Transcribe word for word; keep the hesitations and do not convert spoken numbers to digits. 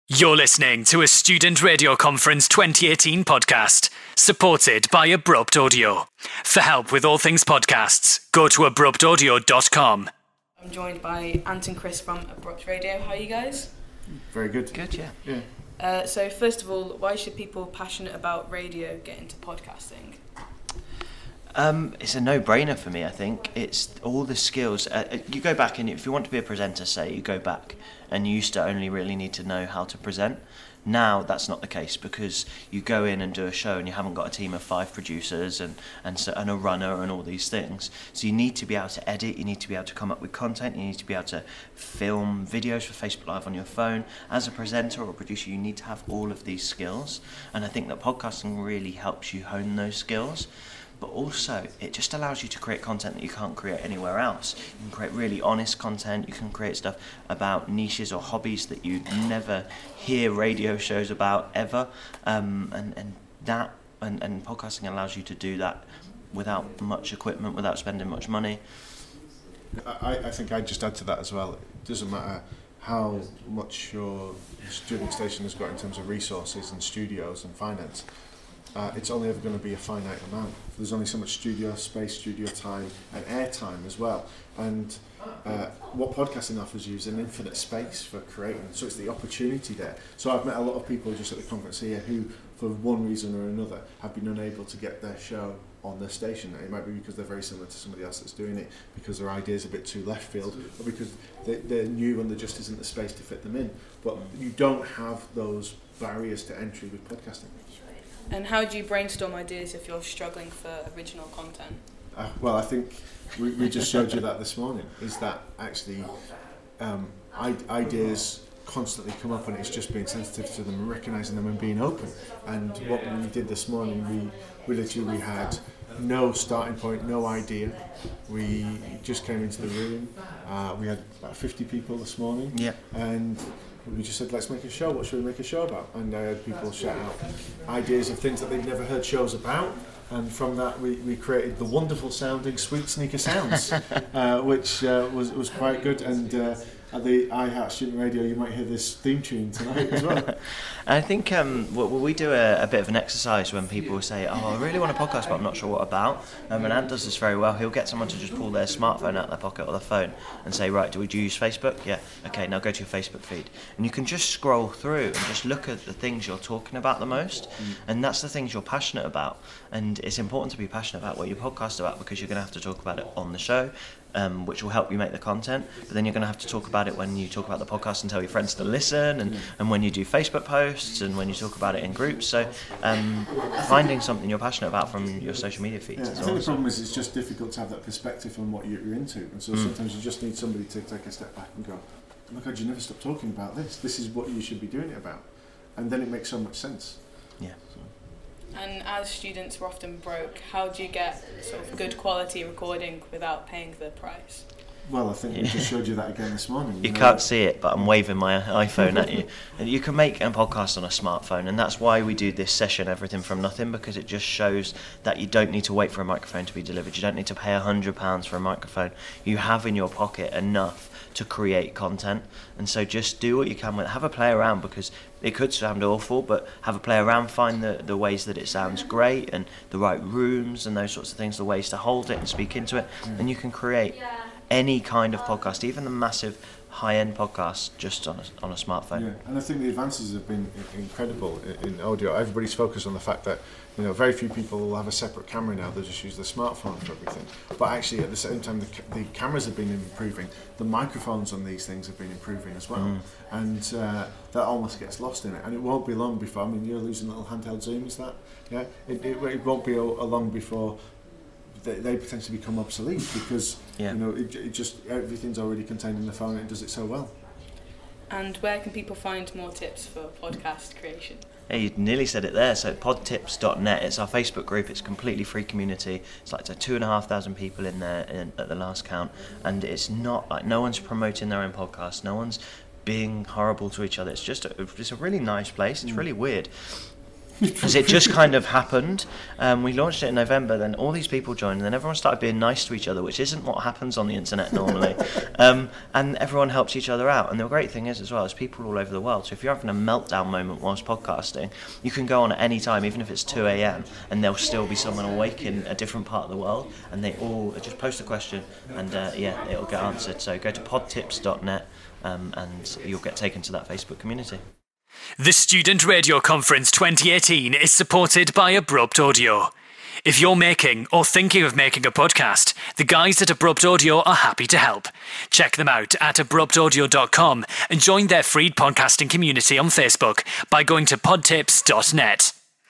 You're listening to a Student Radio Conference twenty eighteen podcast, supported by Abrupt Audio. For help with all things podcasts, go to abrupt audio dot com. I'm joined by Ant and Chris from Abrupt Radio. How are you guys? Very good. Good, yeah. Yeah. Uh, so first of all, why should people passionate about radio get into podcasting? Um, it's a no-brainer for me, I think. It's all the skills. Uh, you go back and if you want to be a presenter, say, you go back and you used to only really need to know how to present. Now that's not the case because you go in and do a show and you haven't got a team of five producers and, and, so, and a runner and all these things. So you need to be able to edit, you need to be able to come up with content, you need to be able to film videos for Facebook Live on your phone. As a presenter or a producer, you need to have all of these skills. And I think that podcasting really helps you hone those skills. But also, it just allows you to create content that you can't create anywhere else. You can create really honest content, you can create stuff about niches or hobbies that you'd never hear radio shows about ever. Um, and, and that and, and podcasting allows you to do that without much equipment, without spending much money. I, I think I'd just add to that as well. It doesn't matter how much your student station has got in terms of resources and studios and finance. Uh, it's only ever going to be a finite amount. There's only so much studio space, studio time, and air time as well. And uh, what podcasting offers you is an infinite space for creating. So it's the opportunity there. So I've met a lot of people just at the conference here who, for one reason or another, have been unable to get their show on their station. It might be because they're very similar to somebody else that's doing it, because their idea is a bit too left field, or because they, they're new and there just isn't the space to fit them in. But you don't have those barriers to entry with podcasting. And how do you brainstorm ideas if you're struggling for original content? Uh, well, I think we, we just showed you that this morning, is that actually um, I- ideas constantly come up, and it's just being sensitive to them and recognising them and being open. And what we did this morning, we, we literally we had no starting point, no idea. We just came into the room. Uh, we had about fifty people this morning. Yeah. And we just said, let's make a show. What should we make a show about? And I had people shout out ideas of things that they'd never heard shows about. And from that, we, we created the wonderful sounding Sweet Sneaker Sounds, uh, which uh, was was quite good. And uh, at the iHeart Student Radio, you might hear this theme tune tonight as well. I think um, well, we do a, a bit of an exercise when people say, oh, I really want a podcast, but I'm not sure what about. Um, and Ant does this very well. He'll get someone to just pull their smartphone out of their pocket or their phone and say, right, do we do you use Facebook? Yeah. Okay, now go to your Facebook feed. And you can just scroll through and just look at the things you're talking about the most. Mm. And that's the things you're passionate about. And it's important to be passionate about what you podcast about, because you're going to have to talk about it on the show. Um, which will help you make the content, but then you're going to have to talk about it when you talk about the podcast and tell your friends to listen, and, and when you do Facebook posts, and when you talk about it in groups. So um, finding something you're passionate about from your social media feeds. Yeah, I think the problem is it's just difficult to have that perspective on what you're into, and so mm. sometimes you just need somebody to take a step back and go, oh my God, you never stop talking about this. This is what you should be doing it about. And then it makes so much sense. Yeah. So. And as students, we're often broke. How do you get sort of good quality recording without paying the price? Well, I think yeah. we just showed you that again this morning. You, you know? Can't see it, but I'm waving my iPhone at you. And you can make a podcast on a smartphone, and that's why we do this session, Everything from Nothing, because it just shows that you don't need to wait for a microphone to be delivered. You don't need to pay one hundred pounds for a microphone. You have in your pocket enough to create content, and so just do what you can with it. Have a play around, because it could sound awful, but have a play around, find the, the ways that it sounds great and the right rooms and those sorts of things, the ways to hold it and speak into it, mm. and you can create any kind of podcast, even the massive high-end podcasts, just on a, on a smartphone. Yeah, and I think the advances have been incredible in, in audio. Everybody's focused on the fact that, you know, very few people will have a separate camera now. They just use their smartphone for everything. But actually, at the same time, the, the cameras have been improving. The microphones on these things have been improving as well. Mm. And uh, that almost gets lost in it. And it won't be long before, I mean, you're using little handheld Zooms, that? Yeah? It, it, it won't be a, a long before they, they potentially become obsolete, because, yeah. you know, it, it just, everything's already contained in the phone and it does it so well. And where can people find more tips for podcast creation? Hey, you nearly said it there. So pod tips dot net, it's our Facebook group. It's a completely free community. It's like two and a half thousand people in there in, at the last count, and it's not like no one's promoting their own podcast. No one's being horrible to each other. It's just a, it's a really nice place. It's really weird. Because it just kind of happened. Um, we launched it in November, then all these people joined, and then everyone started being nice to each other, which isn't what happens on the internet normally. um, and everyone helps each other out. And the great thing is, as well, is people all over the world. So if you're having a meltdown moment whilst podcasting, you can go on at any time, even if it's two a.m, and there'll still be someone awake in a different part of the world, and they all just post a question, and uh, yeah, it'll get answered. So go to pod tips dot net, um, and you'll get taken to that Facebook community. The Student Radio Conference twenty eighteen is supported by Abrupt Audio. If you're making or thinking of making a podcast, the guys at Abrupt Audio are happy to help. Check them out at abrupt audio dot com and join their free podcasting community on Facebook by going to pod tips dot net.